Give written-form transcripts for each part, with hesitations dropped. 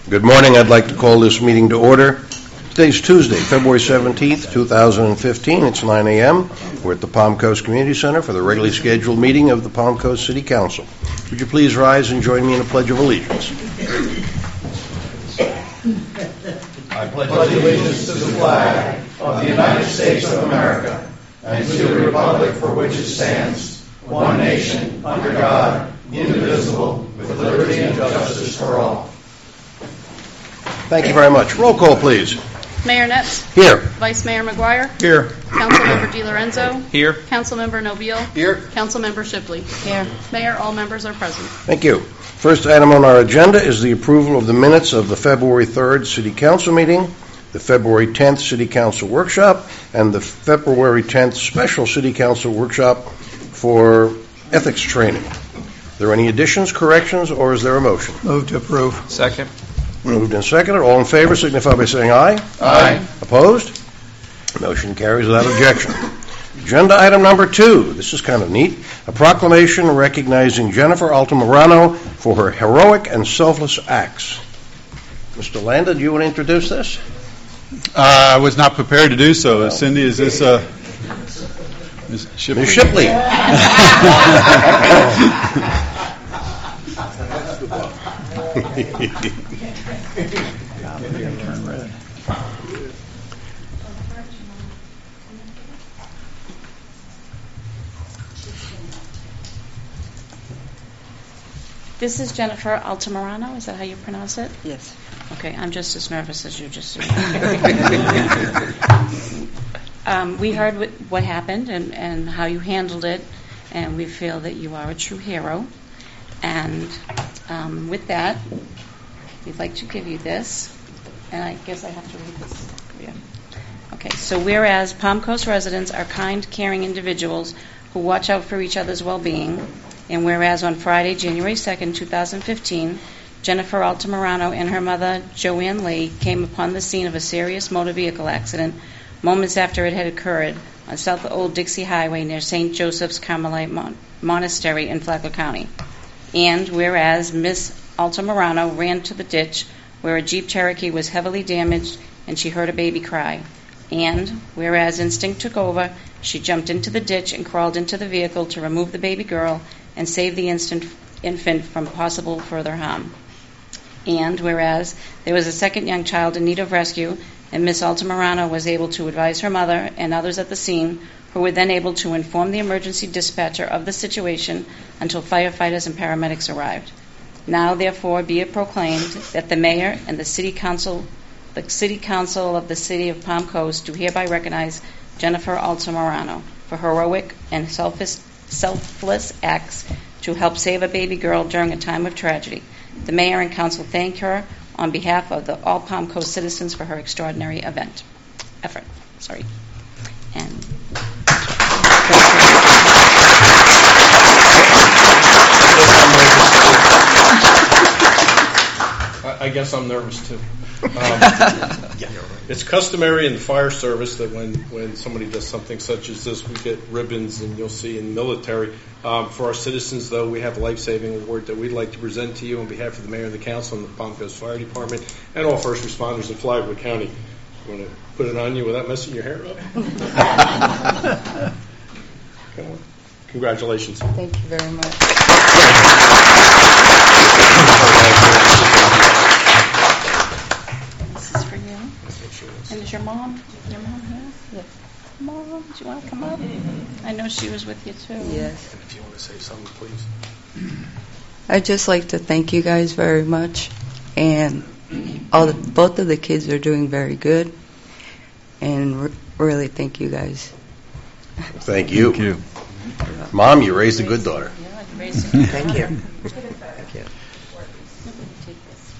Good morning. I'd like to call this meeting to order. Today's Tuesday, February 17th, 2015. It's 9 a.m. We're at the Palm Coast Community Center for the regularly scheduled meeting of the Palm Coast City Council. Would you please rise and join me in the Pledge of Allegiance? I pledge allegiance to the flag of the United States of America and to the republic for which it stands, one nation, under God, indivisible, with liberty and justice for all. Thank you very much. Roll call, please. Mayor Netz. Here. Vice Mayor McGuire. Here. Councilmember DiLorenzo. Here. Councilmember Nobile. Here. Councilmember Shipley. Here. Mayor, all members are present. Thank you. First item on our agenda is the approval of the minutes of the February 3rd City Council meeting, the February 10th City Council workshop, and the February 10th Special City Council workshop for ethics training. Are there any additions, corrections, or is there a motion? Move to approve. Second. Moved and seconded. All in favor signify by saying aye. Aye. Opposed? Motion carries without objection. Agenda item number 2. This is kind of neat. A proclamation recognizing Jennifer Altamirano for her heroic and selfless acts. Mr. Landa, do you want to introduce this? I was not prepared to do so. Cindy, is this Ms. Shipley? Ms. Shipley. This is Jennifer Altamirano. Is that how you pronounce it? Yes. Okay, I'm just as nervous as you just we heard what happened and how you handled it, and we feel that you are a true hero. And with that, we'd like to give you this. And I guess I have to read this. Yeah. Okay, so whereas Palm Coast residents are kind, caring individuals who watch out for each other's well-being, and whereas on Friday, January 2nd, 2015, Jennifer Altamirano and her mother, Joanne Lee, came upon the scene of a serious motor vehicle accident moments after it had occurred on South Old Dixie Highway near St. Joseph's Carmelite Monastery in Flagler County. And whereas Miss Altamirano ran to the ditch where a Jeep Cherokee was heavily damaged and she heard a baby cry. And whereas instinct took over, she jumped into the ditch and crawled into the vehicle to remove the baby girl and save the infant from possible further harm. And whereas there was a second young child in need of rescue, and Miss Altamirano was able to advise her mother and others at the scene, who were then able to inform the emergency dispatcher of the situation until firefighters and paramedics arrived. Now, therefore, be it proclaimed that the mayor and the city council of the city of Palm Coast do hereby recognize Jennifer Altamirano for heroic and selfless acts to help save a baby girl during a time of tragedy. The mayor and council thank her on behalf of all Palm Coast citizens for her extraordinary effort. And I guess I'm nervous too. It's customary in the fire service that when somebody does something such as this, we get ribbons, and you'll see in the military. For our citizens, though, we have a life-saving award that we'd like to present to you on behalf of the mayor and the council and the Palm Coast Fire Department and all first responders in Flagler County. You want to put it on you without messing your hair up? Come on. Congratulations. Thank you very much. this is for you. And is your mom here? Yes. Mom, do you want to come up? I know she was with you too. Yes. And if you want to say something, please. I'd just like to thank you guys very much, and both of the kids are doing very good, and really thank you guys. Thank you. Thank you. Mom, you raised a good daughter. Yeah, you raised it. Thank you. Thank you. Take this.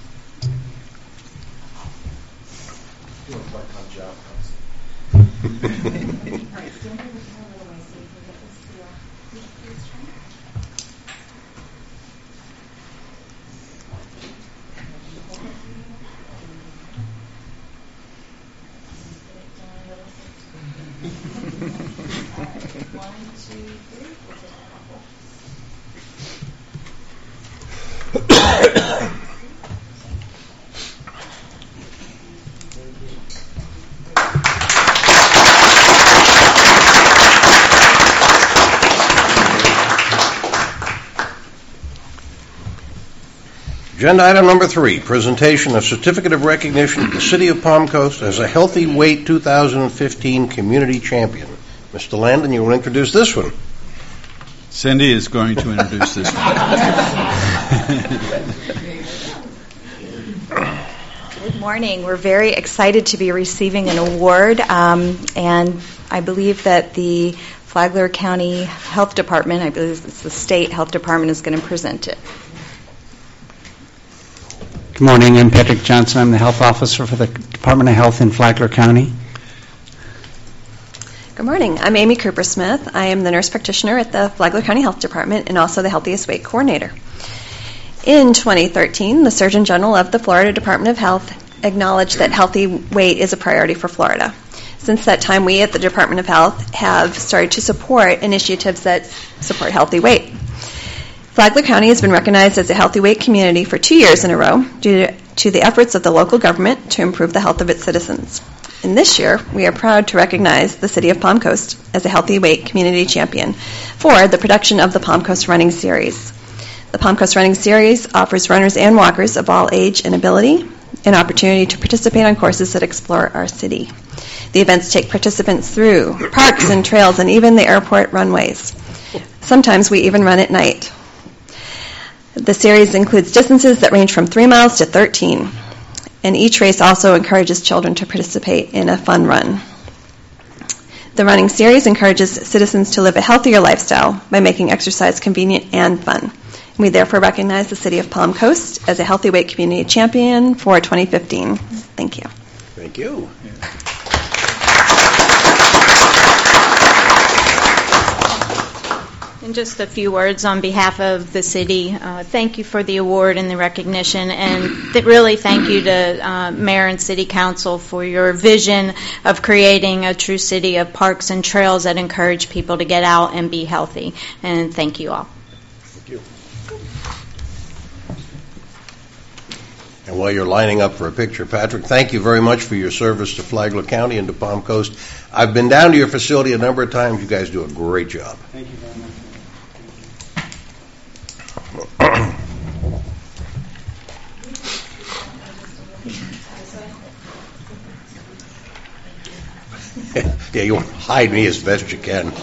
Agenda item number 3, presentation of certificate of recognition of the City of Palm Coast as a Healthy Weight 2015 Community Champion. Mr. Landon, you will introduce this one. Cindy is going to introduce this one. Good morning. We're very excited to be receiving an award, and I believe that the Flagler County Health Department, I believe it's the State Health Department, is going to present it. Good morning. I'm Patrick Johnson. I'm the health officer for the Department of Health in Flagler County. Good morning. I'm Amy Cooper-Smith. I am the nurse practitioner at the Flagler County Health Department and also the Healthiest Weight Coordinator. In 2013, the Surgeon General of the Florida Department of Health acknowledged that healthy weight is a priority for Florida. Since that time, we at the Department of Health have started to support initiatives that support healthy weight. Flagler County has been recognized as a healthy weight community for 2 years in a row due to the efforts of the local government to improve the health of its citizens. And this year, we are proud to recognize the City of Palm Coast as a healthy weight community champion for the production of the Palm Coast Running Series. The Palm Coast Running Series offers runners and walkers of all age and ability an opportunity to participate on courses that explore our city. The events take participants through parks and trails and even the airport runways. Sometimes we even run at night. The series includes distances that range from 3 miles to 13, and each race also encourages children to participate in a fun run. The running series encourages citizens to live a healthier lifestyle by making exercise convenient and fun. We therefore recognize the City of Palm Coast as a Healthy Weight Community Champion for 2015. Thank you. Thank you. And just a few words on behalf of the city. Thank you for the award and the recognition, and really thank you to Mayor and City Council for your vision of creating a true city of parks and trails that encourage people to get out and be healthy. And thank you all. Thank you. And while you're lining up for a picture, Patrick, thank you very much for your service to Flagler County and to Palm Coast. I've been down to your facility a number of times. You guys do a great job. Thank you very much. Yeah, you want to hide me as best you can.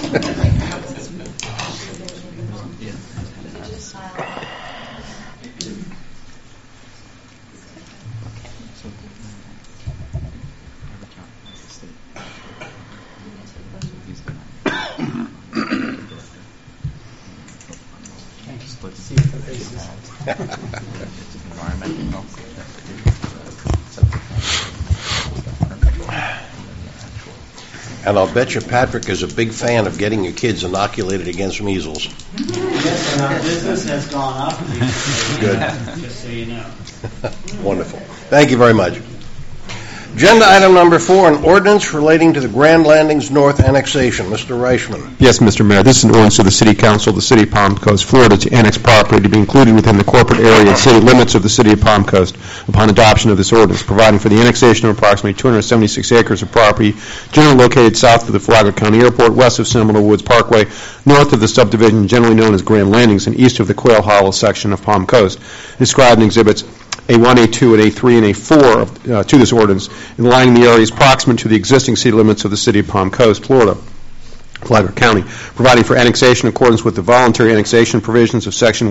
And I'll bet you Patrick is a big fan of getting your kids inoculated against measles. Yes, and our business has gone up. Good. Just so you know. Wonderful. Thank you very much. Agenda item number 4, an ordinance relating to the Grand Landings North annexation. Mr. Reichman. Yes, Mr. Mayor. This is an ordinance of the City Council of the City of Palm Coast, Florida, to annex property to be included within the corporate area and city limits of the City of Palm Coast upon adoption of this ordinance, providing for the annexation of approximately 276 acres of property generally located south of the Flagler County Airport, west of Seminole Woods Parkway, north of the subdivision generally known as Grand Landings, and east of the Quail Hollow section of Palm Coast, described in Exhibits A1, A2, and A3, and A4 to this ordinance, and aligning the areas proximate to the existing city limits of the City of Palm Coast, Florida, Flagler County, providing for annexation in accordance with the voluntary annexation provisions of Section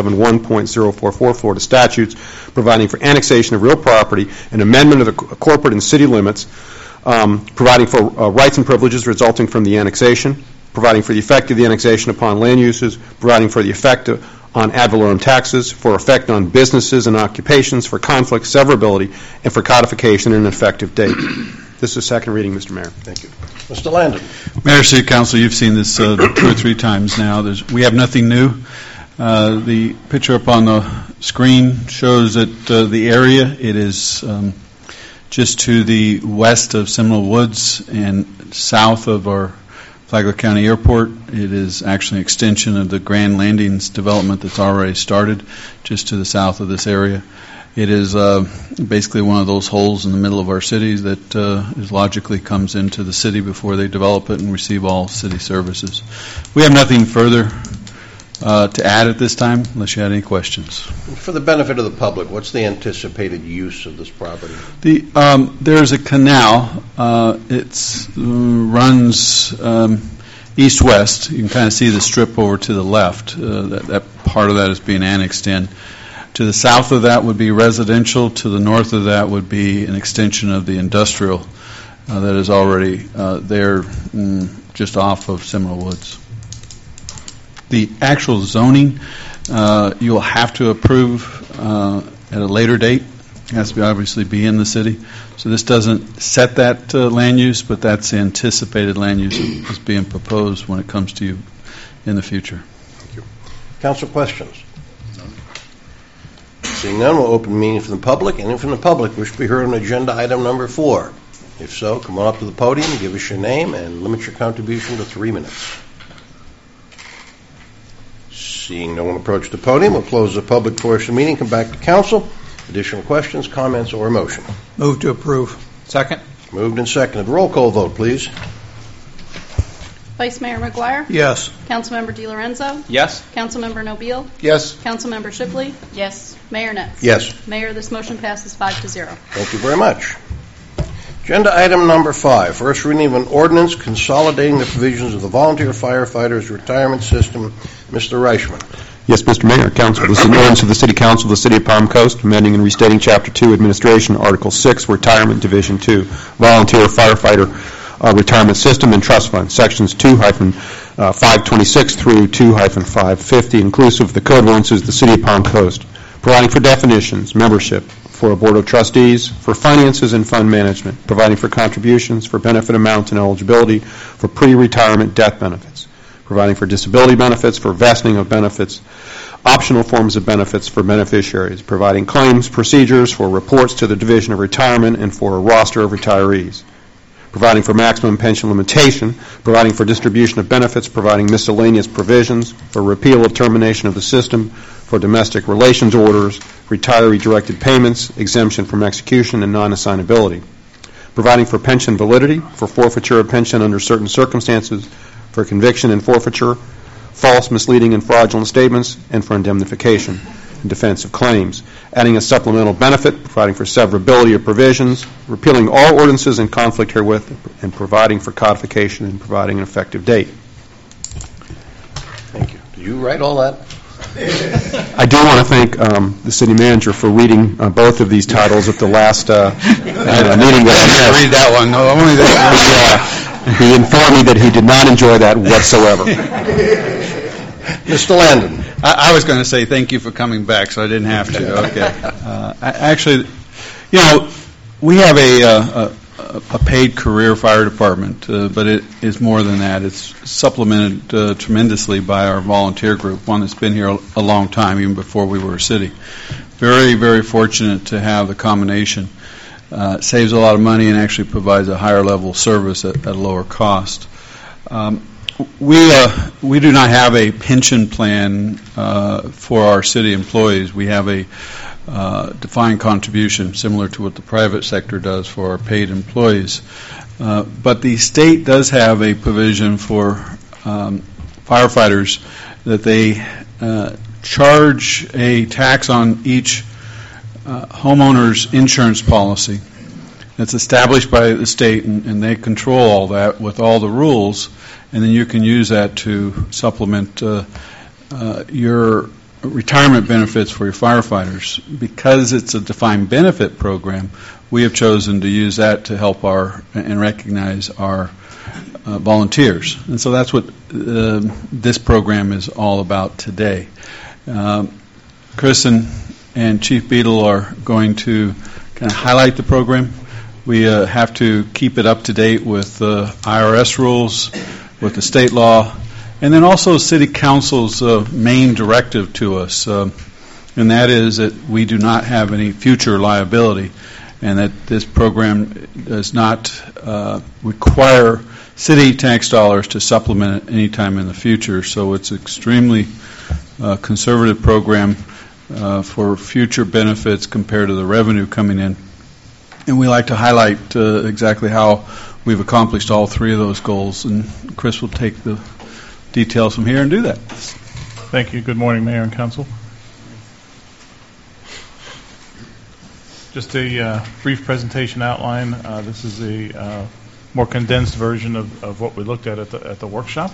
171.044 Florida statutes, providing for annexation of real property, an amendment of the corporate and city limits, providing for rights and privileges resulting from the annexation, providing for the effect of the annexation upon land uses, providing for the effect on ad valorem taxes, for effect on businesses and occupations, for conflict, severability, and for codification and an effective date. This is second reading, Mr. Mayor. Thank you. Mr. Landon. Mayor, City Council, you've seen this 2 or 3 times now. We have nothing new. The picture up on the screen shows that the area, it is just to the west of Seminole Woods and south of our Flagler County Airport. It is actually an extension of the Grand Landings development that's already started just to the south of this area. It is basically one of those holes in the middle of our city that logically comes into the city before they develop it and receive all city services. We have nothing further to add at this time, unless you had any questions. For the benefit of the public, what's the anticipated use of this property? There's a canal. It runs east-west. You can kind of see the strip over to the left. That part of that is being annexed in. To the south of that would be residential. To the north of that would be an extension of the industrial that is already there just off of Seminole Woods. The actual zoning, you'll have to approve at a later date. It has to obviously be in the city. So this doesn't set that land use, but that's the anticipated land use that's being proposed when it comes to you in the future. Thank you. Council questions? Seeing none, we'll open the meeting from the public. Anyone from the public wish to be heard on agenda item number 4? If so, come on up to the podium, give us your name, and limit your contribution to 3 minutes. Seeing no one approach the podium, we'll close the public portion of the meeting, come back to council. Additional questions, comments, or a motion? Move to approve. Second. Moved and seconded. Roll call vote, please. Vice Mayor McGuire? Yes. Councilmember DiLorenzo? Yes. Councilmember Nobile? Yes. Councilmember Shipley? Yes. Mayor Netz? Yes. Mayor, this motion passes 5-0. Thank you very much. Agenda item number 5, first reading of an ordinance consolidating the provisions of the Volunteer Firefighters Retirement System. Mr. Reichman. Yes, Mr. Mayor, Council. This is an ordinance of the City Council of the City of Palm Coast, amending and restating Chapter 2, Administration, Article 6, Retirement, Division 2, Volunteer Firefighter Retirement System and Trust Fund, Sections 2-526 through 2-550, inclusive of the Code of Ordinances of the City of Palm Coast, providing for definitions, membership, for a Board of Trustees, for finances and fund management, providing for contributions, for benefit amounts and eligibility, for pre-retirement death benefits, providing for disability benefits, for vesting of benefits, optional forms of benefits for beneficiaries, providing claims procedures for reports to the Division of Retirement and for a roster of retirees, providing for maximum pension limitation, providing for distribution of benefits, providing miscellaneous provisions, for repeal of termination of the system, for domestic relations orders, retiree-directed payments, exemption from execution, and non-assignability, providing for pension validity, for forfeiture of pension under certain circumstances, for conviction and forfeiture, false, misleading, and fraudulent statements, and for indemnification and defense of claims, adding a supplemental benefit, providing for severability of provisions, repealing all ordinances in conflict herewith, and providing for codification and providing an effective date. Thank you. Did you write all that? I do want to thank the city manager for reading both of these titles at the last meeting that I had. Read that one. No, only that. He informed me that he did not enjoy that whatsoever. Mr. Landon. I was going to say thank you for coming back, so I didn't have to. Okay. Actually, you know, we have a paid career fire department, but it is more than that. It's supplemented tremendously by our volunteer group, one that's been here a long time, even before we were a city. Very, very fortunate to have the combination. Saves a lot of money and actually provides a higher level of service at a lower cost. We do not have a pension plan for our city employees. We have a defined contribution similar to what the private sector does for our paid employees. But the state does have a provision for firefighters that they charge a tax on each homeowner's insurance policy. It's established by the state, and they control all that with all the rules, and then you can use that to supplement your retirement benefits for your firefighters. Because it's a defined benefit program, we have chosen to use that to help and recognize our volunteers. And so that's what this program is all about today. Chris and Chief Beadle are going to kind of highlight the program. We have to keep it up to date with IRS rules, with the state law, and then also City Council's main directive to us, and that is that we do not have any future liability, and that this program does not require city tax dollars to supplement it any time in the future. So it's an extremely conservative program for future benefits compared to the revenue coming in. And we like to highlight exactly how we've accomplished all three of those goals. And Chris will take the details from here and do that. Thank you. Good morning, Mayor and Council. Just a brief presentation outline. This is a more condensed version of what we looked at the workshop.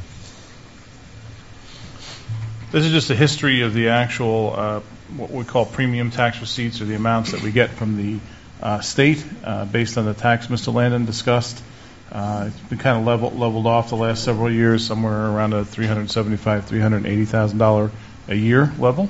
This is just a history of the actual, what we call premium tax receipts, or the amounts that we get from the state based on the tax Mr. Landon discussed. It's been kind of leveled off the last several years, somewhere around a $375,000, $380,000 a year level.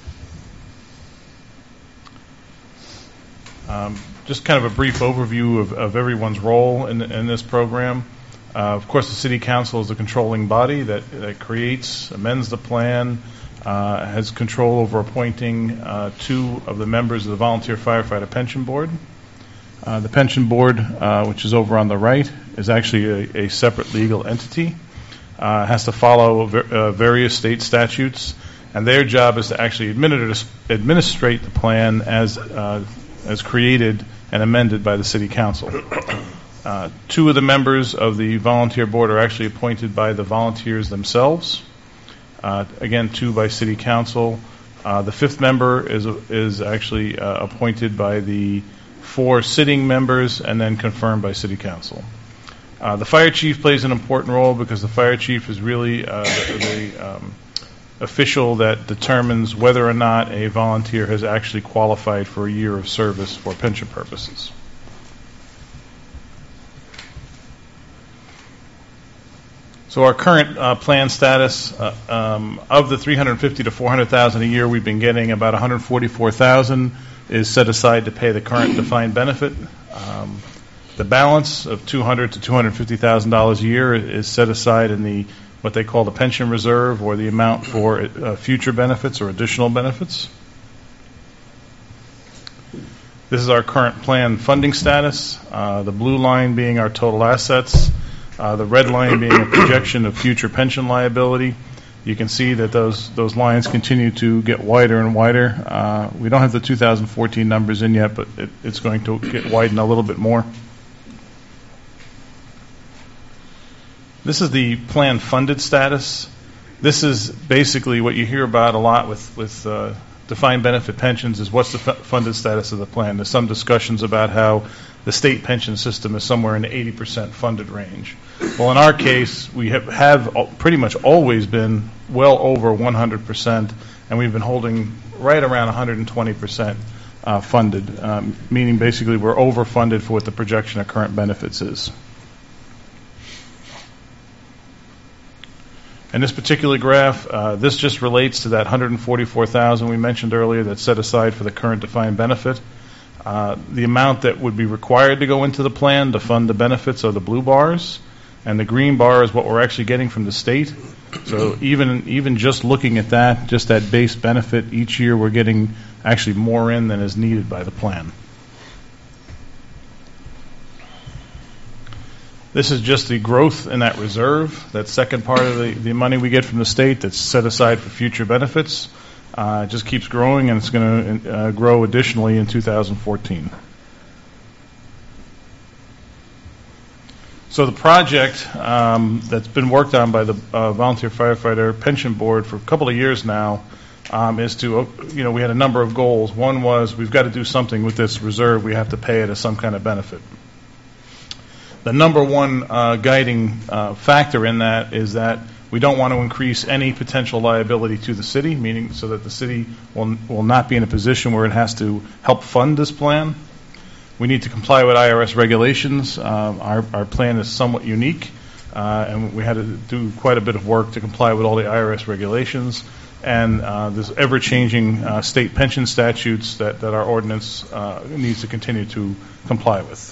Just kind of a brief overview of everyone's role in this program. Of course, the City Council is the controlling body that creates, amends the plan, has control over appointing 2 of the members of the Volunteer Firefighter Pension Board. The pension board, which is over on the right, is actually a separate legal entity. Has to follow various state statutes, and their job is to actually administrate the plan as created and amended by the City Council. 2 of the members of the volunteer board are actually appointed by the volunteers themselves. Again, 2 by City Council. The 5th member is actually appointed by the 4 sitting members and then confirmed by City Council. The fire chief plays an important role because the fire chief is really the official that determines whether or not a volunteer has actually qualified for a year of service for pension purposes. So our current plan status of the $350,000 to $400,000 a year, we've been getting about $144,000 is set aside to pay the current defined benefit. The balance of $200,000 to $250,000 a year is set aside in what they call the pension reserve, or the amount for future benefits or additional benefits. This is our current plan funding status. The blue line being our total assets. The red line being a projection of future pension liability. You can see that those lines continue to get wider and wider. We don't have the 2014 numbers in yet, but it's going to get widened a little bit more. This is the plan funded status. This is basically what you hear about a lot with defined benefit pensions, is what's the funded status of the plan. There's some discussions about how the state pension system is somewhere in the 80% funded range. Well, in our case, we have pretty much always been well over 100%, and we've been holding right around 120% funded, meaning basically we're overfunded for what the projection of current benefits is. In this particular graph, this just relates to that $144,000 we mentioned earlier that's set aside for the current defined benefit. The amount that would be required to go into the plan to fund the benefits are the blue bars, and the green bar is what we're actually getting from the state. So even just looking at that, just that base benefit, each year we're getting actually more in than is needed by the plan. This is just the growth in that reserve, that second part of the money we get from the state that's set aside for future benefits. It just keeps growing, and it's going to grow additionally in 2014. So the project that's been worked on by the Volunteer Firefighter Pension Board for a couple of years now is to, we had a number of goals. One was we've got to do something with this reserve. We have to pay it as some kind of benefit. The number one guiding factor in that is that we don't want to increase any potential liability to the city, meaning so that the city will not be in a position where it has to help fund this plan. We need to comply with IRS regulations. Our plan is somewhat unique, and we had to do quite a bit of work to comply with all the IRS regulations. And there's ever-changing state pension statutes that our ordinance needs to continue to comply with.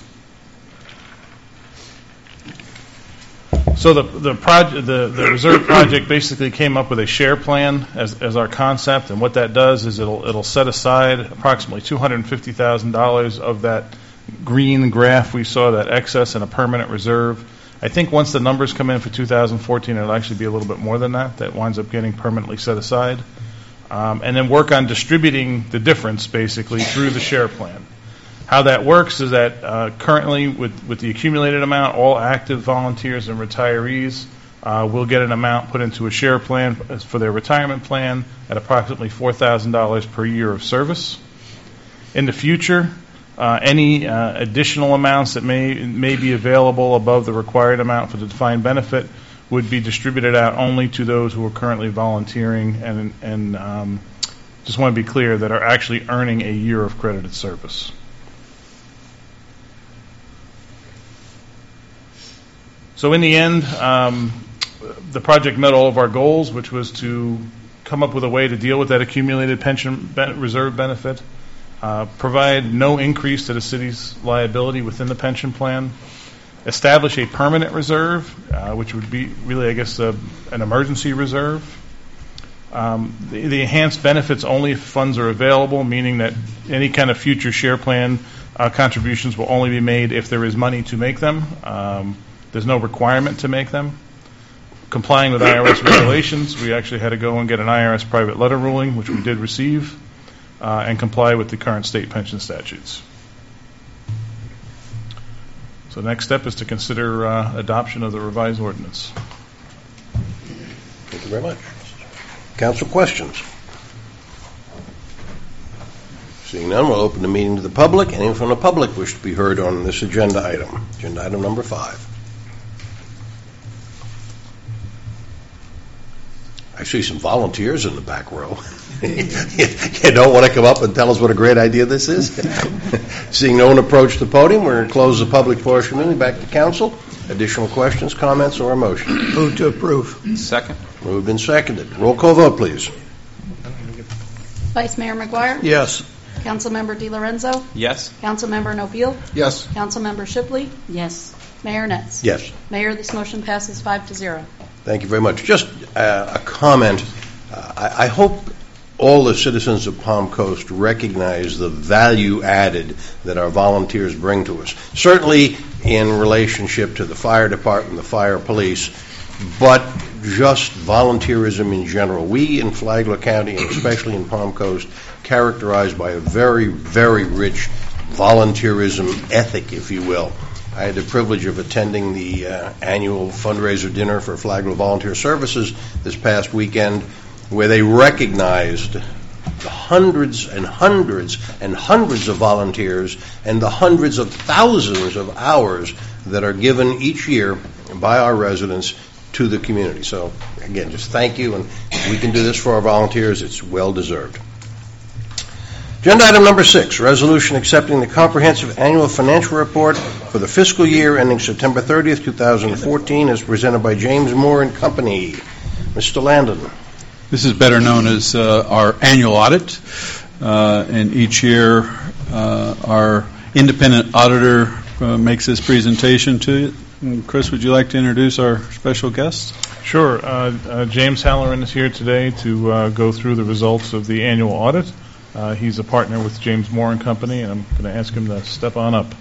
So the reserve project basically came up with a share plan as our concept, and what that does is it'll set aside approximately $250,000 of that green graph we saw, that excess in a permanent reserve. I think once the numbers come in for 2014, it'll actually be a little bit more than that winds up getting permanently set aside, and then work on distributing the difference basically through the share plan. How that works is that currently with the accumulated amount, all active volunteers and retirees will get an amount put into a share plan for their retirement plan at approximately $4,000 per year of service. In the future, any additional amounts that may be available above the required amount for the defined benefit would be distributed out only to those who are currently volunteering and just want to be clear that are actually earning a year of credited service. So in the end, the project met all of our goals, which was to come up with a way to deal with that accumulated pension reserve benefit, provide no increase to the city's liability within the pension plan, establish a permanent reserve, which would be really, I guess, an emergency reserve. The enhanced benefits only if funds are available, meaning that any kind of future share plan contributions will only be made if there is money to make them. There's no requirement to make them. Complying with IRS regulations, we actually had to go and get an IRS private letter ruling, which we did receive, and comply with the current state pension statutes. So the next step is to consider adoption of the revised ordinance. Thank you very much. Council questions? Seeing none, we'll open the meeting to the public. Anyone from the public wish to be heard on this agenda item? Agenda item number 5. I see some volunteers in the back row. You don't want to come up and tell us what a great idea this is? Seeing no one approach the podium, we're going to close the public portion of the meeting. Back to council. Additional questions, comments, or a motion? Move to approve. Second. Moved and seconded. Roll call vote, please. Vice Mayor McGuire? Yes. Councilmember DiLorenzo? Yes. Councilmember Nobile? Yes. Councilmember Shipley? Yes. Mayor Netz? Yes. Mayor, this motion passes 5-0. Thank you very much. Just a comment. I hope all the citizens of Palm Coast recognize the value added that our volunteers bring to us. Certainly in relationship to the fire department, the fire police, but just volunteerism in general. We in Flagler County, and especially in Palm Coast, characterized by a very, very rich volunteerism ethic, if you will. I had the privilege of attending the annual fundraiser dinner for Flagler Volunteer Services this past weekend, where they recognized the hundreds and hundreds and hundreds of volunteers and the hundreds of thousands of hours that are given each year by our residents to the community. So, again, just thank you, and if we can do this for our volunteers, it's well-deserved. Agenda item number 6, resolution accepting the comprehensive annual financial report for the fiscal year ending September 30th, 2014, as presented by James Moore and Company. Mr. Landon. This is better known as our annual audit, and each year our independent auditor makes this presentation to you. And Chris, would you like to introduce our special guest? Sure. James Halloran is here today to go through the results of the annual audit. He's a partner with James Moore and Company, and I'm going to ask him to step on up.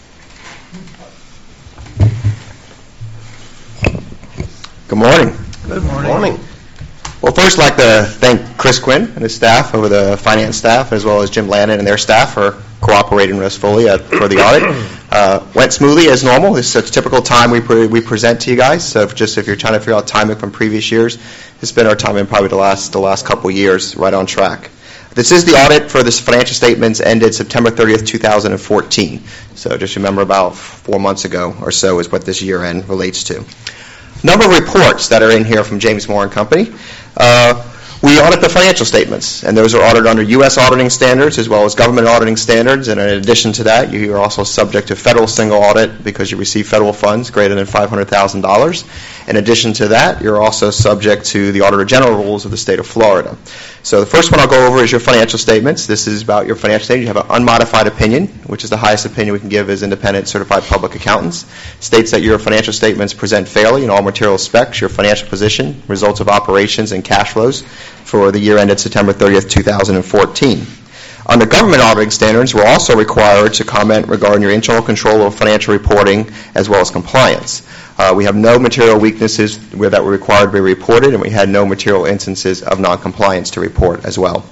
Good morning. Good morning. Well, first, I'd like to thank Chris Quinn and his staff, over the finance staff, as well as Jim Landon and their staff for cooperating with us fully for the audit. Went smoothly as normal. This is a typical time we present to you guys. So if you're trying to figure out timing from previous years, it's been our time in probably the last couple of years, right on track. This is the audit for the financial statements ended September 30th, 2014. So just remember about 4 months ago or so is what this year end relates to. Number of reports that are in here from James Moore and Company. We audit the financial statements, and those are audited under U.S. auditing standards as well as government auditing standards. And in addition to that, you are also subject to federal single audit because you receive federal funds greater than $500,000. In addition to that, you're also subject to the Auditor General rules of the state of Florida. So the first one I'll go over is your financial statements. This is about your financial statements. You have an unmodified opinion, which is the highest opinion we can give as independent certified public accountants. States that your financial statements present fairly in all material specs, your financial position, results of operations, and cash flows for the year ended September 30th, 2014. Under government auditing standards, we're also required to comment regarding your internal control of financial reporting as well as compliance. We have no material weaknesses that were required to be reported, and we had no material instances of noncompliance to report as well.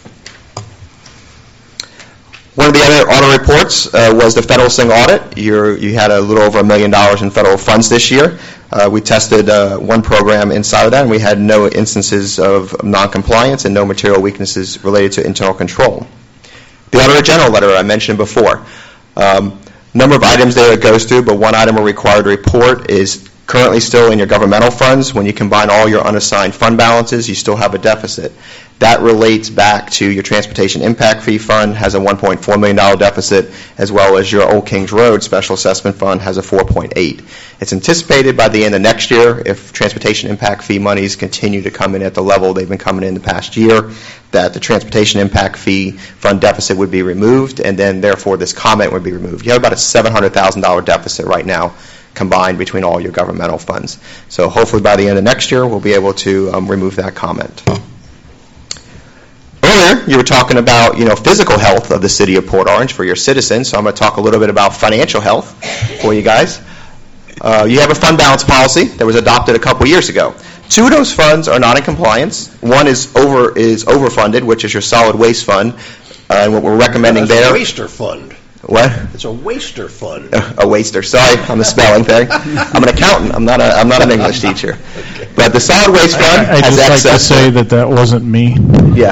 One of the other audit reports was the federal single audit. You had a little over $1 million in federal funds this year. We tested one program inside of that, and we had no instances of noncompliance and no material weaknesses related to internal control. The Auditor General letter I mentioned before. Number of items there it goes through, but one item we're required to report is currently still in your governmental funds. When you combine all your unassigned fund balances, you still have a deficit. That relates back to your Transportation Impact Fee Fund has a $1.4 million deficit, as well as your Old Kings Road Special Assessment Fund has a 4.8. It's anticipated by the end of next year, if Transportation Impact Fee monies continue to come in at the level they've been coming in the past year, that the Transportation Impact Fee Fund deficit would be removed, and then therefore this comment would be removed. You have about a $700,000 deficit right now combined between all your governmental funds. So hopefully by the end of next year, we'll be able to remove that comment. Earlier, you were talking about, physical health of the city of Port Orange for your citizens, so I'm going to talk a little bit about financial health for you guys. You have a fund balance policy that was adopted a couple years ago. Two of those funds are not in compliance. One is overfunded, which is your solid waste fund, and what we're recommending there. It's a waster fund. What? It's a waster fund. A waster. Sorry on the spelling thing. I'm an accountant. I'm not an English teacher. Okay. But the solid waste fund I'd has just excess. like to say that wasn't me. Yeah.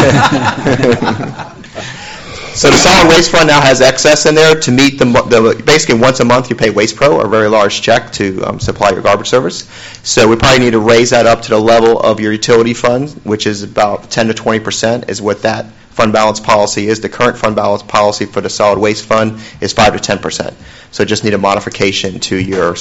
So the solid waste fund now has excess in there to meet the basically once a month you pay Waste Pro, a very large check to supply your garbage service. So we probably need to raise that up to the level of your utility fund, which is about 10 to 20% is what that fund balance policy is. The current fund balance policy for the solid waste fund is 5 to 10%. So just need a modification to your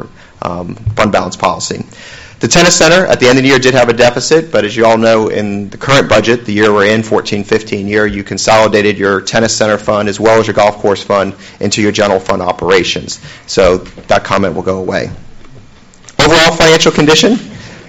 fund balance policy. The tennis center at the end of the year did have a deficit, but as you all know, in the current budget, the year we're in, 14-15 year, you consolidated your tennis center fund as well as your golf course fund into your general fund operations. So that comment will go away. Overall financial condition.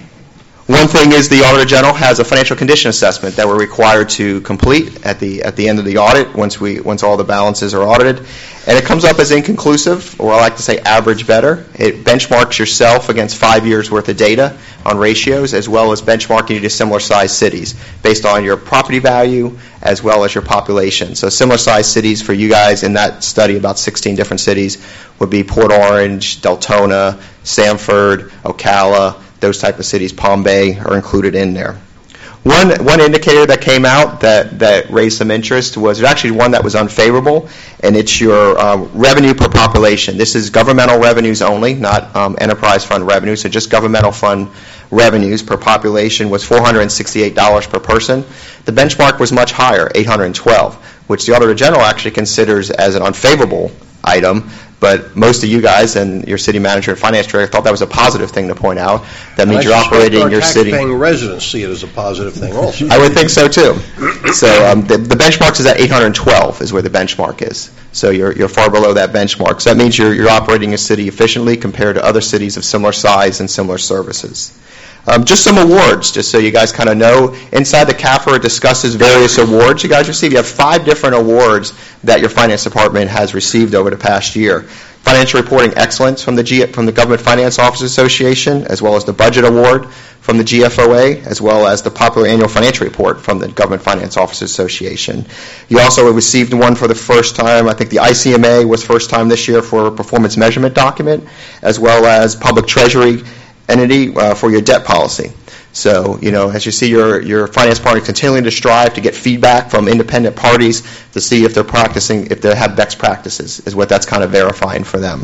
One thing is the Auditor General has a financial condition assessment that we're required to complete at the end of the audit once all the balances are audited. And it comes up as inconclusive, or I like to say average better. It benchmarks yourself against 5 years worth of data on ratios, as well as benchmarking you to similar sized cities based on your property value as well as your population. So similar sized cities for you guys in that study, about 16 different cities, would be Port Orange, Deltona, Sanford, Ocala. Those type of cities, Palm Bay, are included in there. One indicator that came out that raised some interest was actually one that was unfavorable, and it's your revenue per population. This is governmental revenues only, not enterprise fund revenue, so just governmental fund revenues per population was $468 per person. The benchmark was much higher, $812, which the Auditor General actually considers as an unfavorable item. But most of you guys and your city manager and finance director thought that was a positive thing to point out. That means you're operating your city. Tax-paying residents see it as a positive thing also. I would think so too. So the benchmark is at 812 is where the benchmark is. So you're far below that benchmark. So that means you're operating a city efficiently compared to other cities of similar size and similar services. Just some awards, just so you guys kind of know. Inside the CAFR, it discusses various awards you guys receive. You have 5 different awards that your finance department has received over the past year. Financial Reporting Excellence from the Government Finance Officers Association, as well as the Budget Award from the GFOA, as well as the Popular Annual Financial Report from the Government Finance Officers Association. You also received one for the first time. I think the ICMA was first time this year for a performance measurement document, as well as Public Treasury entity for your debt policy. So, as you see your finance department continuing to strive to get feedback from independent parties to see if they're practicing, if they have best practices, is what that's kind of verifying for them.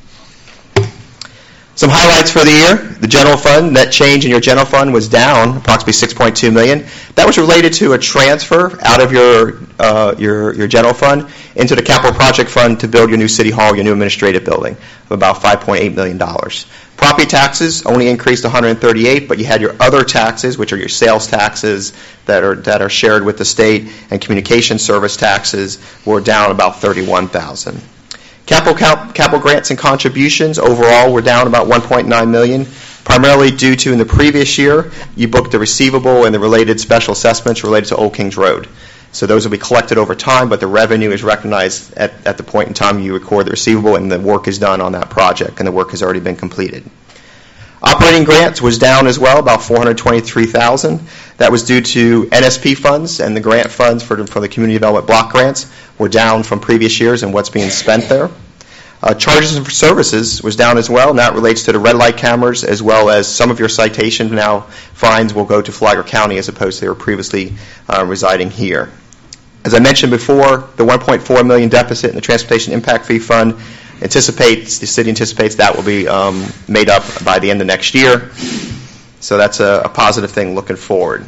Some highlights for the year. The general fund, net change in your general fund was down approximately $6.2 million. That was related to a transfer out of your general fund into the capital project fund to build your new city hall, your new administrative building, of about $5.8 million. Property taxes only increased $138, but you had your other taxes, which are your sales taxes that are shared with the state, and communication service taxes were down about $31,000. Capital grants and contributions overall were down about $1.9 million, primarily due to in the previous year you booked the receivable and the related special assessments related to Old Kings Road. So those will be collected over time, but the revenue is recognized at the point in time you record the receivable and the work is done on that project, and the work has already been completed. Operating grants was down as well, about $423,000. That was due to NSP funds, and the grant funds for the community development block grants were down from previous years and what's being spent there. Charges for services was down as well, and that relates to the red light cameras, as well as some of your citations now, fines will go to Flagler County as opposed to they were previously residing here. As I mentioned before, the $1.4 million deficit in the Transportation Impact Fee Fund the city anticipates that will be made up by the end of next year. So that's a positive thing looking forward.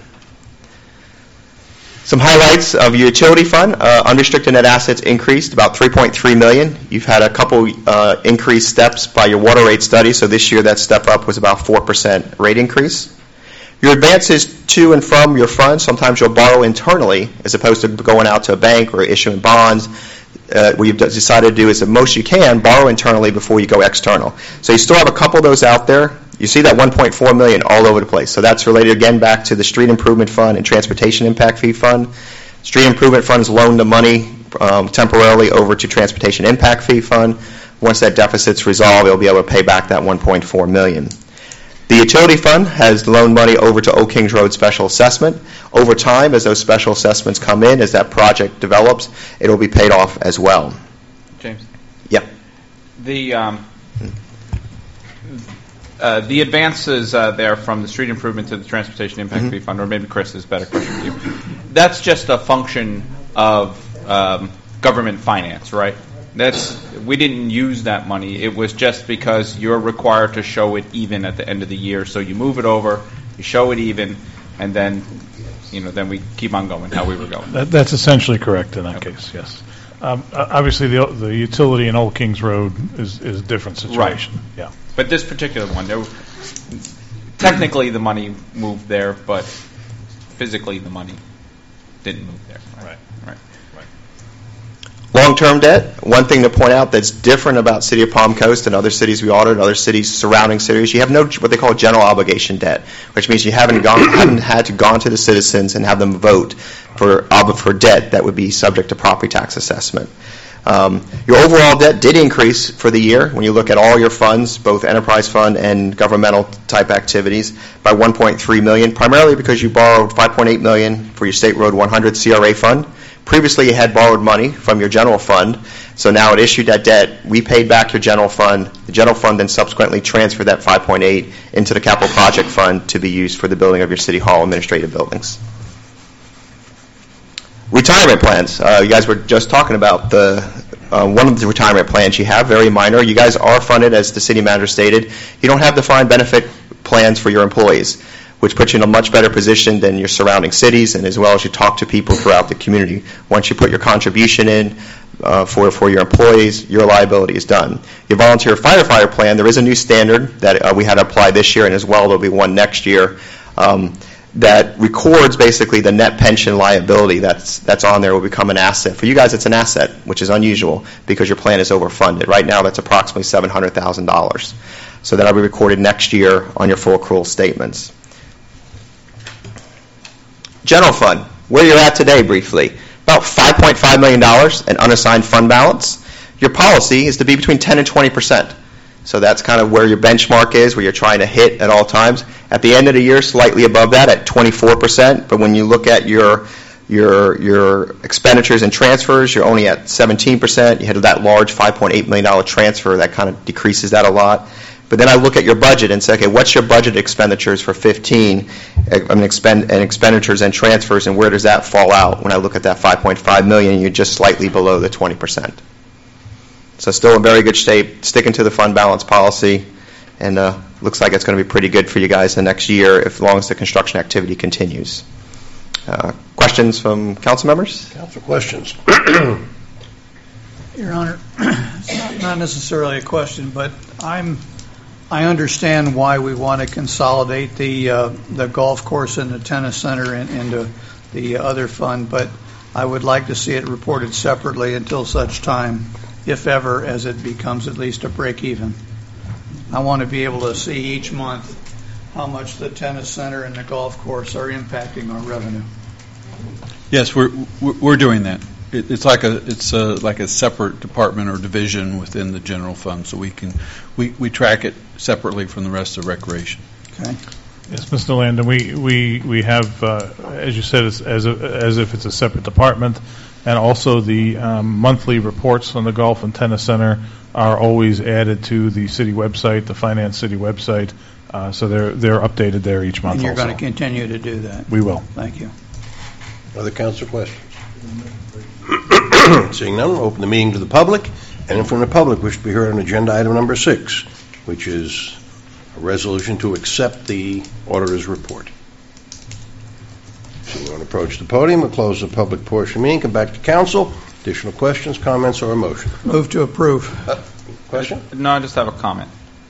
Some highlights of your utility fund. Unrestricted net assets increased about $3.3 million. You've had a couple increased steps by your water rate study, so this year that step up was about 4% rate increase. Your advances to and from your fund, sometimes you'll borrow internally as opposed to going out to a bank or issuing bonds. What you've decided to do is the most you can borrow internally before you go external. So you still have a couple of those out there. You see that $1.4 million all over the place. So that's related again back to the Street Improvement Fund and Transportation Impact Fee Fund. Street Improvement Fund has loaned the money temporarily over to Transportation Impact Fee Fund. Once that deficit's resolved, it'll be able to pay back that $1.4 million. The Utility Fund has loaned money over to Oak Kings Road Special Assessment. Over time, as those special assessments come in, as that project develops, it'll be paid off as well. James? Yep. The advances there from the street improvement to the Transportation Impact Fee Fund, or maybe Chris is a better question for you. That's just a function of government finance, right? We didn't use that money. It was just because you're required to show it even at the end of the year. So you move it over, you show it even, and then then we keep on going how we were going. That's essentially correct in that case. Yes. Obviously, the utility in Old Kings Road is a different situation. Right. Yeah. But this particular one, technically the money moved there, but physically the money didn't move there. Right. Long-term debt, one thing to point out that's different about City of Palm Coast and other cities we audit, other cities, surrounding cities, you have no what they call general obligation debt, which means you haven't had to gone to the citizens and have them vote for debt that would be subject to property tax assessment. Your overall debt did increase for the year when you look at all your funds, both enterprise fund and governmental type activities, by $1.3 million, primarily because you borrowed $5.8 million for your State Road 100 CRA fund. Previously, you had borrowed money from your general fund, so now it issued that debt. We paid back your general fund. The general fund then subsequently transferred that $5.8 into the capital project fund to be used for the building of your City Hall administrative buildings. Retirement plans. You guys were just talking about one of the retirement plans you have, very minor. You guys are funded, as the city manager stated. You don't have defined benefit plans for your employees, which puts you in a much better position than your surrounding cities, and as well as you talk to people throughout the community. Once you put your contribution in for your employees, your liability is done. Your volunteer firefighter plan, there is a new standard that we had to apply this year, and as well there will be one next year, that records basically the net pension liability that's on there will become an asset. For you guys, it's an asset, which is unusual because your plan is overfunded. Right now, that's approximately $700,000. So that'll be recorded next year on your full accrual statements. General fund, where you're at today briefly, about $5.5 million in unassigned fund balance. Your policy is to be between 10 and 20%. So that's kind of where your benchmark is, where you're trying to hit at all times. At the end of the year, slightly above that at 24%. But when you look at your expenditures and transfers, you're only at 17%. You had that large $5.8 million transfer, that kind of decreases that a lot. But then I look at your budget and say, okay, what's your budget expenditures for 15, and expenditures and transfers, and where does that fall out? When I look at that $5.5 million, you're just slightly below the 20%. So still in very good shape, sticking to the fund balance policy, and looks like it's going to be pretty good for you guys the next year, as long as the construction activity continues. Questions from council members? Council questions. Your Honor, it's not necessarily a question, but I understand why we want to consolidate the golf course and the tennis center into the other fund, but I would like to see it reported separately until such time, if ever, as it becomes at least a break even. I want to be able to see each month how much the tennis center and the golf course are impacting our revenue. Yes, we're doing that. It's like a separate department or division within the general fund, so we track it separately from the rest of recreation. Okay. Yes, Mr. Landon, we have, as you said, as if it's a separate department. And also the monthly reports on the Golf and Tennis Center are always added to the city website, the Finance City website, so they're updated there each month And you're also. going to continue to do that? We will. Thank you. Other council questions? Seeing none, we'll open the meeting to the public. Anyone from the public wish to be heard on agenda item number 6, which is a resolution to accept the auditor's report. Seeing no one approach the podium, we'll close the public portion of the meeting, come back to council. Additional questions, comments, or a motion? Move to approve. Question? No, I just have a comment.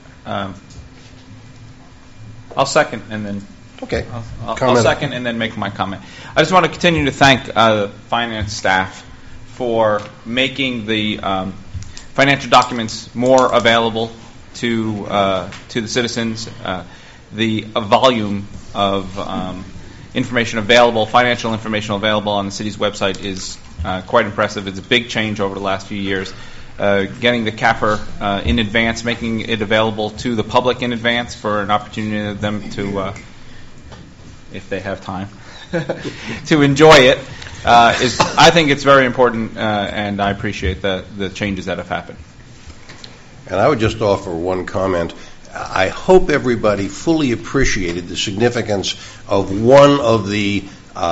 I'll second and then. Okay. I'll second and then make my comment. I just want to continue to thank the finance staff for making the financial documents more available to the citizens. The volume of information available, financial information available on the city's website is quite impressive. It's a big change over the last few years. Getting the CAFR in advance, making it available to the public in advance for an opportunity of them to, if they have time, to enjoy it. I think it's very important, and I appreciate the changes that have happened. And I would just offer one comment. I hope everybody fully appreciated the significance of one of the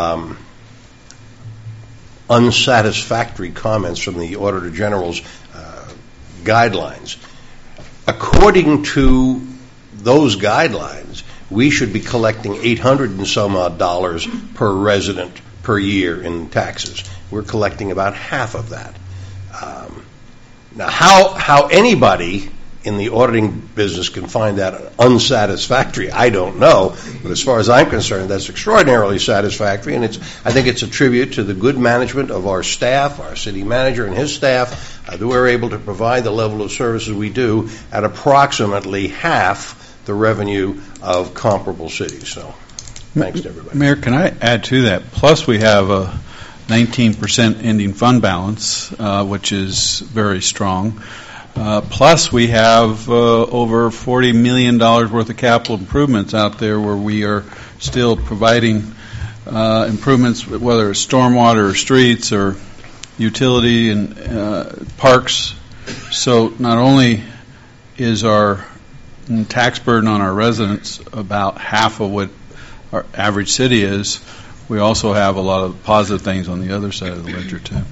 unsatisfactory comments from the Auditor General's guidelines. According to those guidelines, we should be collecting $800 and some odd per resident per year in taxes. We're collecting about half of that. Now, how anybody in the auditing business can find that unsatisfactory, I don't know. But as far as I'm concerned, that's extraordinarily satisfactory, and I think it's a tribute to the good management of our staff, our city manager and his staff, that we're able to provide the level of services we do at approximately half the revenue of comparable cities. So, thanks to everybody. Mayor, can I add to that? Plus, we have a 19% ending fund balance, which is very strong. Plus, we have over $40 million worth of capital improvements out there where we are still providing improvements, whether it's stormwater or streets or utility and parks. So not only is our tax burden on our residents about half of what our average city is, we also have a lot of positive things on the other side of the ledger, too.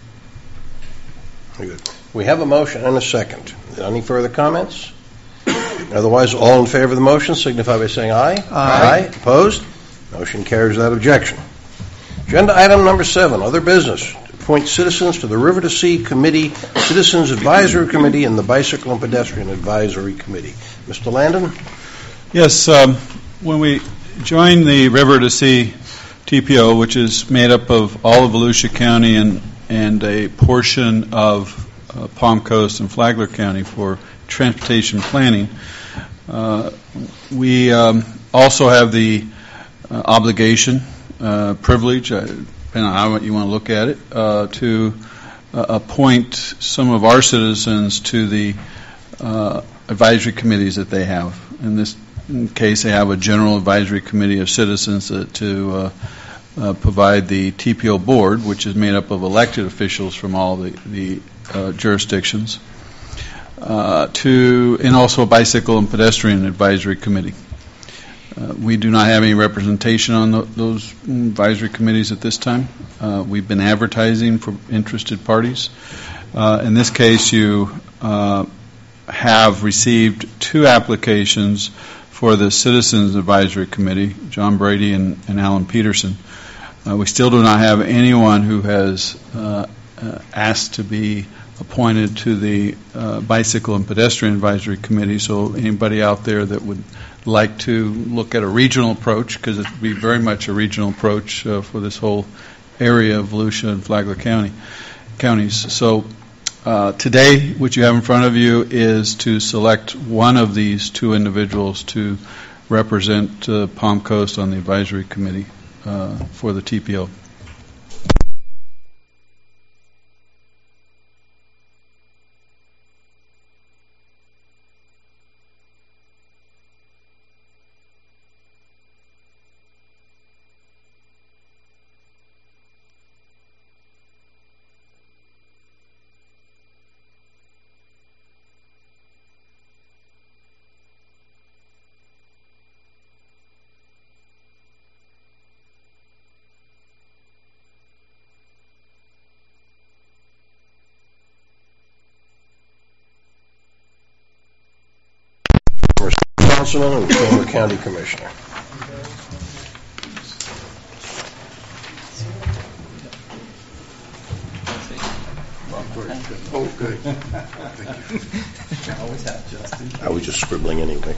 Very good. We have a motion and a second. Any further comments? Otherwise, all in favor of the motion signify by saying aye. Aye. Opposed? Motion carries without objection. Agenda item number 7, other business. Appoint citizens to the River to Sea Committee, Citizens Advisory Committee, and the Bicycle and Pedestrian Advisory Committee. Mr. Landon? Yes, when we joined the River to Sea TPO, which is made up of all of Volusia County and a portion of Palm Coast and Flagler County for transportation planning, we also have the obligation, privilege, depending on how you want to look at it, to appoint some of our citizens to the advisory committees that they have. In this case, they have a general advisory committee of citizens to provide the TPO board, which is made up of elected officials from all the jurisdictions, and also a bicycle and pedestrian advisory committee. We do not have any representation on those advisory committees at this time. We've been advertising for interested parties. In this case, you have received 2 applications for the Citizens Advisory Committee, John Brady and Alan Peterson. We still do not have anyone who has asked to be appointed to the Bicycle and Pedestrian Advisory Committee, so anybody out there that would like to look at a regional approach, because it would be very much a regional approach for this whole area of Volusia and Flagler counties. So today, what you have in front of you is to select one of these 2 individuals to represent Palm Coast on the advisory committee for the TPO. councilman and former county commissioner. Oh, good. Thank you. I always have, Justin. I was just scribbling anyway.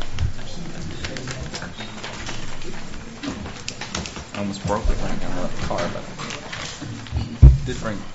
I almost broke it when I got out of the car, but did bring.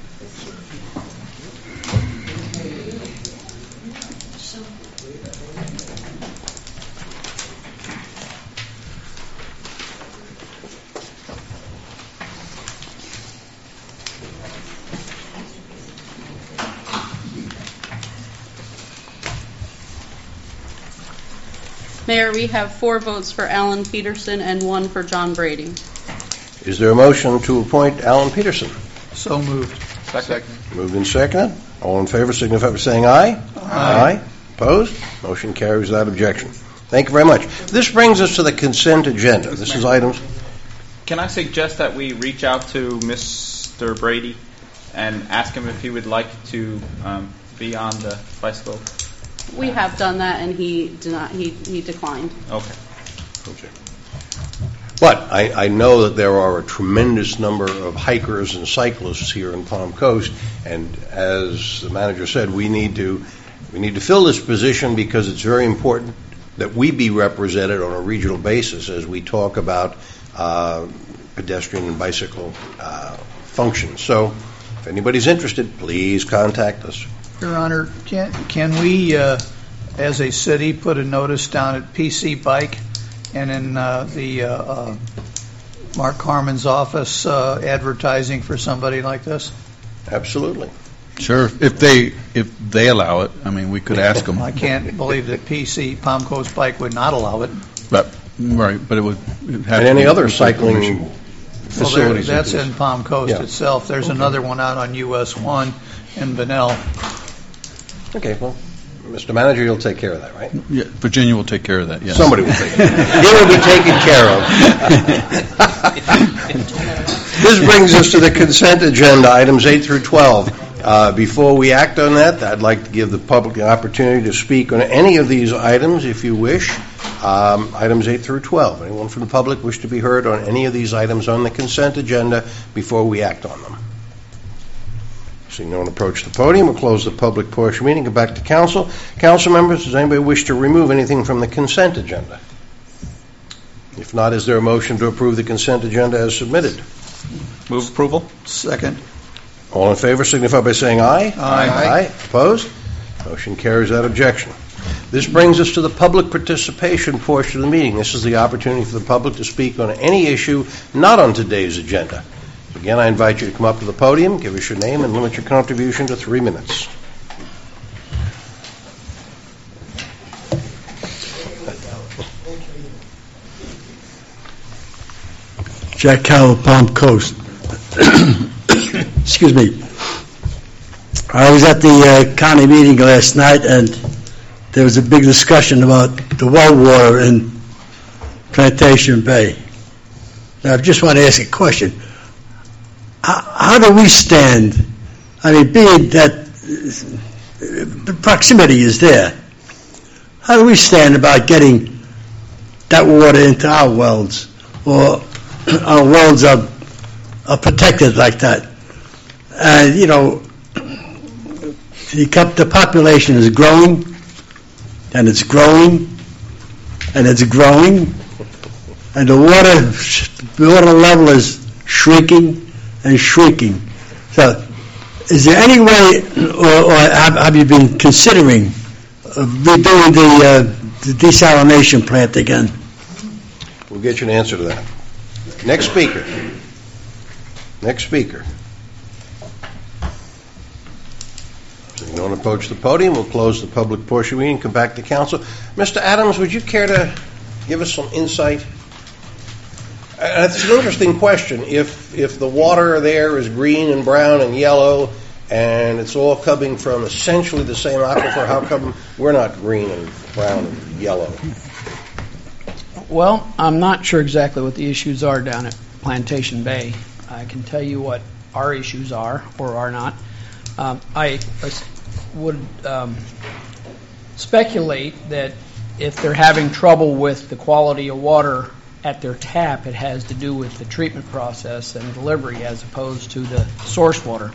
Mayor, we have 4 votes for Alan Peterson and 1 for John Brady. Is there a motion to appoint Alan Peterson? So moved. Second. Moved and seconded. All in favor signify by saying aye. Aye. Opposed? Motion carries without objection. Thank you very much. This brings us to the consent agenda. This is items. Can I suggest that we reach out to Mr. Brady and ask him if he would like to be on the bicycle? We have done that, and he did not. He declined. Okay. But I know that there are a tremendous number of hikers and cyclists here in Palm Coast, and as the manager said, we need to fill this position because it's very important that we be represented on a regional basis as we talk about pedestrian and bicycle functions. So, if anybody's interested, please contact us. Your Honor, can we, as a city, put a notice down at PC Bike and in the Mark Harmon's office advertising for somebody like this? Absolutely. Sure, if they allow it. I mean, we could ask them. I can't believe that Palm Coast Bike would not allow it. But it would have and any other cycling facilities. Well, that's in Palm Coast itself. There's another one out on US 1 in Bunnell. Okay, well, Mr. Manager, you'll take care of that, right? Yeah, Virginia will take care of that, yes. Somebody will take care of it. It will be taken care of. This brings us to the consent agenda, items 8 through 12. Before we act on that, I'd like to give the public the opportunity to speak on any of these items, if you wish. Items 8 through 12. Anyone from the public wish to be heard on any of these items on the consent agenda before we act on them? Seeing no one approach the podium, we'll close the public portion meeting, go back to council. Council members, does anybody wish to remove anything from the consent agenda? If not, is there a motion to approve the consent agenda as submitted? Move approval. Second. All in favor signify by saying aye. Aye. Opposed? Motion carries without objection. This brings us to the public participation portion of the meeting. This is the opportunity for the public to speak on any issue not on today's agenda. Again, I invite you to come up to the podium, give us your name, and limit your contribution to 3 minutes. Jack Cowell, Palm Coast. Excuse me. I was at the county meeting last night, and there was a big discussion about the well water in Plantation Bay. Now, I just want to ask a question. How do we stand? I mean, being that the proximity is there, how do we stand about getting that water into our wells, or our wells are protected like that? And, you know, the population is growing, and it's growing, and it's growing, and the water level is shrinking and shrinking. So, is there any way, or have you been considering redoing the desalination plant again? We'll get you an answer to that. Next speaker. So you don't approach the podium. We'll close the public portion meeting and come back to council. Mr. Adams, would you care to give us some insight? It's an interesting question. If the water there is green and brown and yellow, and it's all coming from essentially the same aquifer, how come we're not green and brown and yellow? Well, I'm not sure exactly what the issues are down at Plantation Bay. I can tell you what our issues are or are not. I would speculate that if they're having trouble with the quality of water at their tap, it has to do with the treatment process and delivery as opposed to the source water.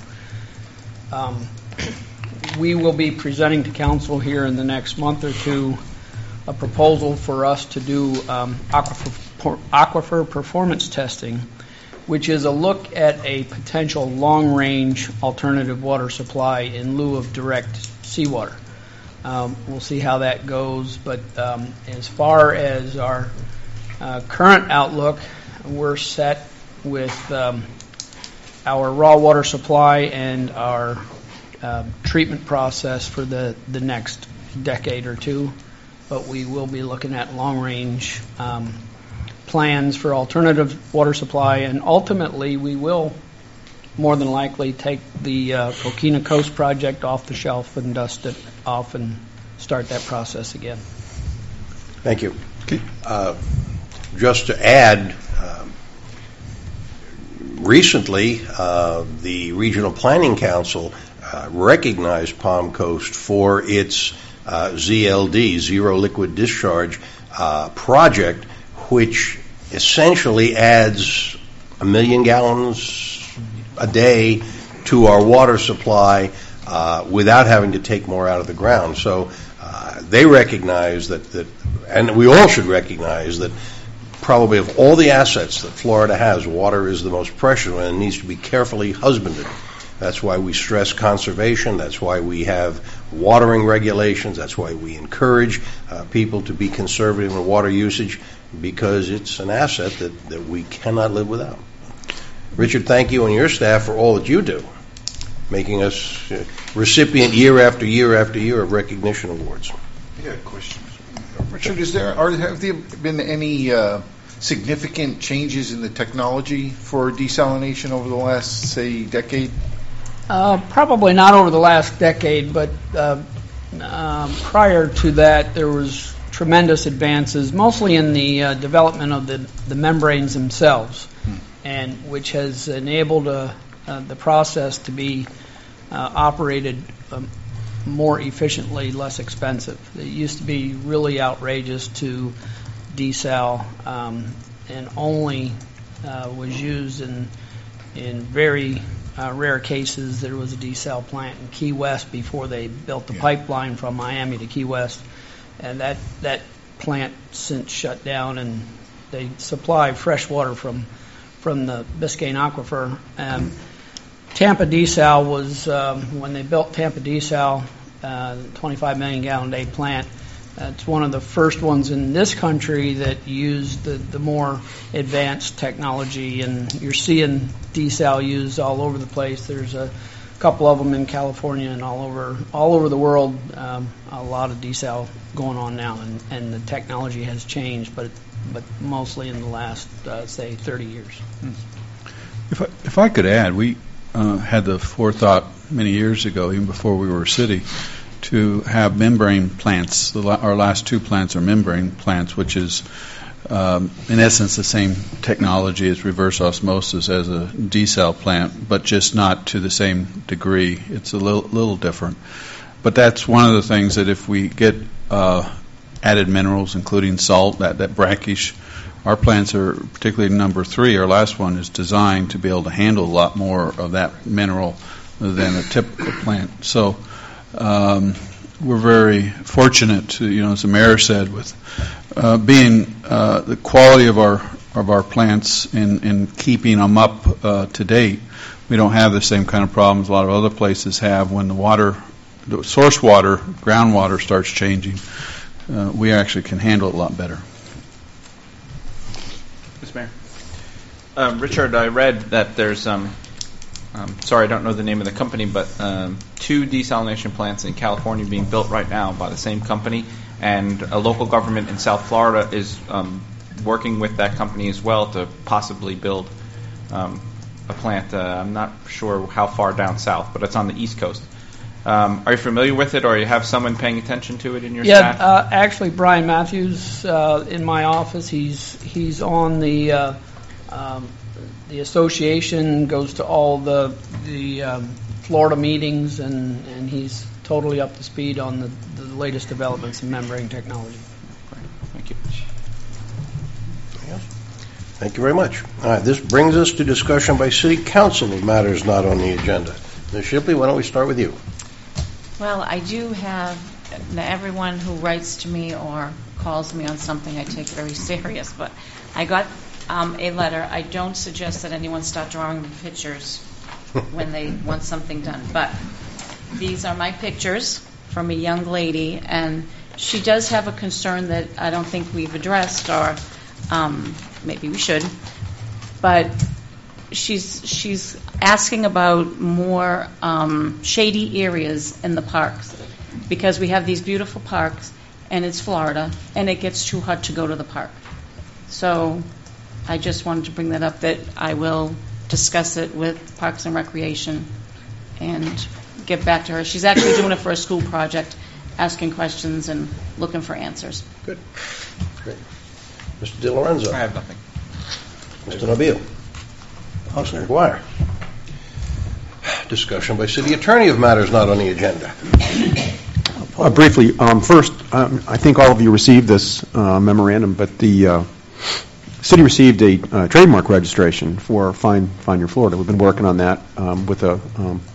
We will be presenting to council here in the next month or two a proposal for us to do aquifer performance testing, which is a look at a potential long-range alternative water supply in lieu of direct seawater. We'll see how that goes, but as far as our current outlook, we're set with our raw water supply and our treatment process for the next decade or two, but we will be looking at long-range plans for alternative water supply, and ultimately we will more than likely take the Coquina Coast project off the shelf and dust it off and start that process again. Thank you. Just to add, recently the Regional Planning Council recognized Palm Coast for its ZLD, Zero Liquid Discharge project, which essentially adds 1 million gallons a day to our water supply without having to take more out of the ground. So they recognize that, and we all should recognize that probably of all the assets that Florida has, water is the most precious one and needs to be carefully husbanded. That's why we stress conservation. That's why we have watering regulations. That's why we encourage people to be conservative in water usage, because it's an asset that we cannot live without. Richard, thank you and your staff for all that you do, making us recipient year after year after year of recognition awards. I got a question. Richard, have there been any significant changes in the technology for desalination over the last, say, decade? Probably not over the last decade, but prior to that there was tremendous advances, mostly in the development of the membranes themselves, and which has enabled the process to be operated more efficiently, less expensive. It used to be really outrageous to desal, and only was used in very rare cases. There was a desal plant in Key West before they built the pipeline from Miami to Key West, and that plant since shut down, and they supply fresh water from the Biscayne Aquifer. Tampa Desal was, when they built Tampa Desal, 25 million gallon day plant, it's one of the first ones in this country that used the more advanced technology, and you're seeing desal used all over the place. There's a couple of them in California and all over the world. A lot of desal going on now, and the technology has changed, but mostly in the last say 30 years. If I could add, we had the forethought many years ago, even before we were a city, to have membrane plants. Our last two plants are membrane plants, which is in essence the same technology as reverse osmosis as a desal plant, but just not to the same degree. It's a little different. But that's one of the things that if we get added minerals, including salt, that brackish, our plants are, particularly number 3, our last one, is designed to be able to handle a lot more of that mineral than a typical plant. So we're very fortunate to, as the mayor said, with being the quality of our plants and keeping them up to date. We don't have the same kind of problems a lot of other places have when the source water, groundwater starts changing. We actually can handle it a lot better. Mr. Mayor. Richard, I read that there's sorry, I don't know the name of the company, but 2 desalination plants in California being built right now by the same company, and a local government in South Florida is working with that company as well to possibly build a plant. I'm not sure how far down south, but it's on the East Coast. Are you familiar with it, or you have someone paying attention to it in your staff? Yeah, actually, Brian Matthews in my office. He's on the association, goes to all the Florida meetings, and he's totally up to speed on the latest developments in membrane technology. Thank you very much. All right, this brings us to discussion by City Council of matters not on the agenda. Ms. Shipley, why don't we start with you? Well, I do have everyone who writes to me or calls me on something I take very serious, but I got a letter. I don't suggest that anyone start drawing pictures when they want something done, but these are my pictures from a young lady, and she does have a concern that I don't think we've addressed, or maybe we should, but she's asking about more shady areas in the parks, because we have these beautiful parks, and it's Florida, and it gets too hot to go to the park. So I just wanted to bring that up, that I will discuss it with Parks and Recreation and get back to her. She's actually doing it for a school project, asking questions and looking for answers. Good. Great. Mr. De Lorenzo. I have nothing. Mr. Nobile. Mr. McGuire. Discussion by City Attorney of matters not on the agenda. Briefly, first, I think all of you received this memorandum, but the city received a trademark registration for Find Your Florida. We've been working on that with a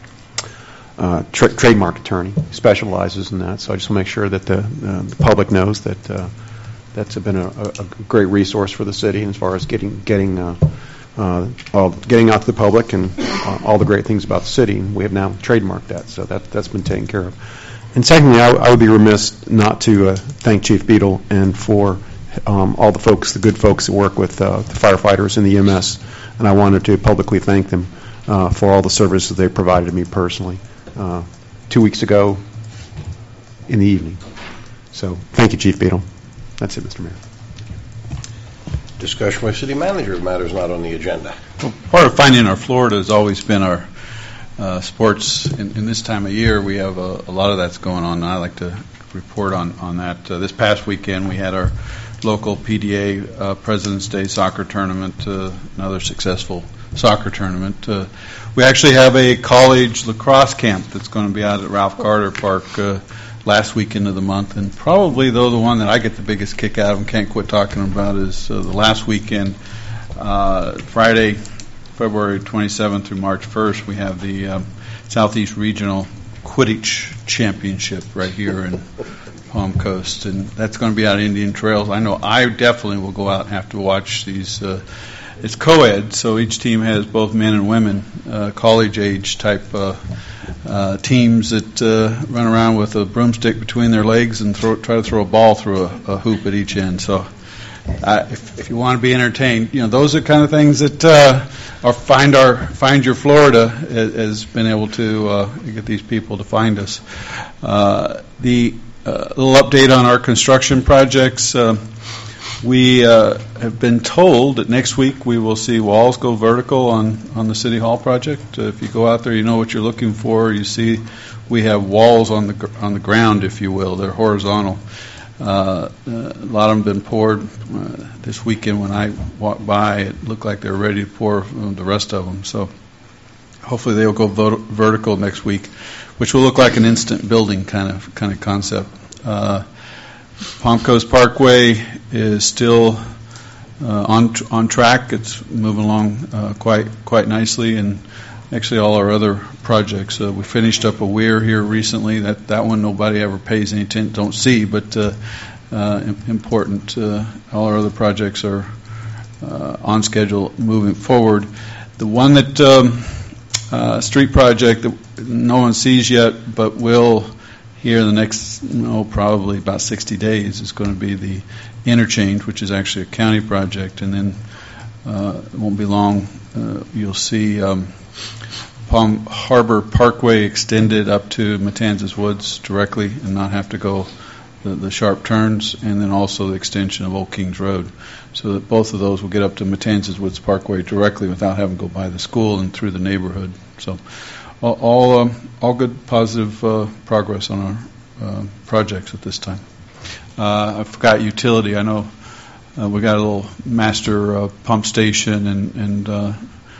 trademark attorney, specializes in that. So I just want to make sure that the public knows that that's been a great resource for the city as far as getting out to the public and all the great things about the city. We have now trademarked that, so that's been taken care of. And secondly, I would be remiss not to thank Chief Beadle and for all the folks, the good folks that work with the firefighters and the EMS, and I wanted to publicly thank them for all the services they provided to me personally 2 weeks ago in the evening. So thank you, Chief Beadle. That's it, Mr. Mayor. Discussion by City Manager of matters not on the agenda. Well, part of Finding Our Florida has always been our sports. In this time of year, we have a lot of that's going on, and I like to report on that. This past weekend, we had our local PDA President's Day soccer tournament, another successful soccer tournament. We actually have a college lacrosse camp that's going to be out at Ralph Carter Park last weekend of the month, and probably, though, the one that I get the biggest kick out of and can't quit talking about is the last weekend, Friday, February 27th through March 1st, we have the Southeast Regional Quidditch Championship right here in Palm Coast, and that's going to be out at Indian Trails. I know I definitely will go out and have to watch these. It's co-ed, so each team has both men and women, college-age type teams that run around with a broomstick between their legs and try to throw a ball through a hoop at each end. So if you want to be entertained, those are kind of things that Find Your Florida has been able to get these people to find us. The little update on our construction projects. We have been told that next week we will see walls go vertical on the City Hall project. If you go out there, you know what you're looking for. You see we have walls on the ground, if you will. They're horizontal. A lot of them have been poured. This weekend when I walked by, it looked like they were ready to pour the rest of them. So hopefully they'll go vertical next week, which will look like an instant building kind of concept. Palm Coast Parkway is still on track. It's moving along quite nicely, and actually all our other projects. We finished up a weir here recently. That one nobody ever pays any attention, don't see, but important. All our other projects are on schedule moving forward. The one that street project that no one sees yet, but will here in the next, probably about 60 days, is going to be the interchange, which is actually a county project, and then it won't be long. You'll see Palm Harbor Parkway extended up to Matanzas Woods directly and not have to go the sharp turns, and then also the extension of Old Kings Road, so that both of those will get up to Matanzas Woods Parkway directly without having to go by the school and through the neighborhood. So all good, positive progress on our projects at this time. I forgot utility. I know we got a little master pump station and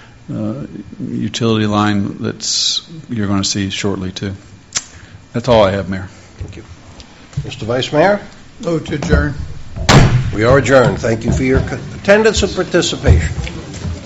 utility line that's you're going to see shortly too. That's all I have, Mayor. Thank you. Mr. Vice Mayor? Move to adjourn. We We are adjourned. Thank you for your attendance and participation.